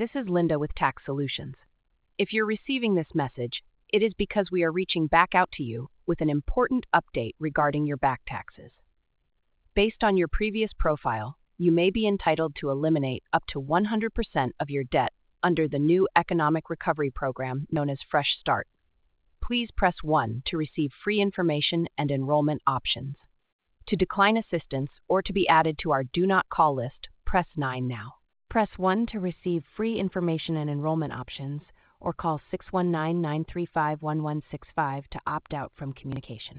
This is Linda with Tax Solutions. If you're receiving this message, it is because we are reaching back out to you with an important update regarding your back taxes. Based on your previous profile, you may be entitled to eliminate up to 100% of your debt under the new economic recovery program known as Fresh Start. Please press 1 to receive free information and enrollment options. To decline assistance or to be added to our Do Not Call list, press 9 now. Press 1 to receive free information and enrollment options, or call 619-935-1165 to opt out from communication.